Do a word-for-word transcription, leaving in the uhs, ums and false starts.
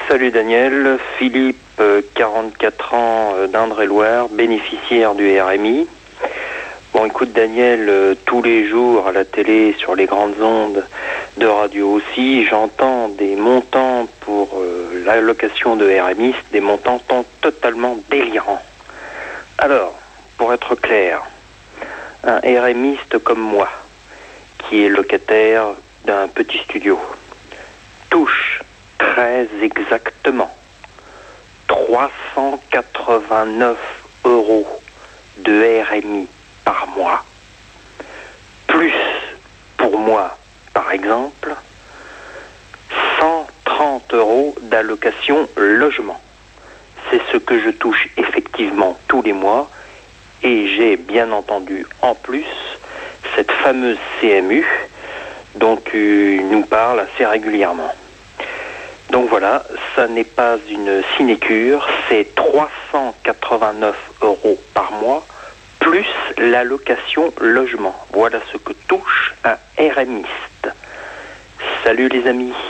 Salut Daniel, Philippe, quarante-quatre ans, d'Indre-et-Loire, bénéficiaire du R M I. Bon, écoute Daniel, tous les jours à la télé, sur les grandes ondes de radio aussi, j'entends des montants pour euh, l'allocation de R M I, des montants totalement délirants. Alors, pour être clair, un RMiste comme moi, qui est locataire d'un petit studio, touche très exactement trois cent quatre-vingt-neuf euros de R M I par mois, plus pour moi, par exemple, cent trente euros d'allocation logement. C'est ce que je touche effectivement tous les mois, et j'ai bien entendu en plus cette fameuse C M U dont tu nous parles assez régulièrement. Donc voilà, ça n'est pas une sinécure, c'est trois cent quatre-vingt-neuf euros par mois, plus l'allocation logement. Voilà ce que touche un RMiste. Salut les amis.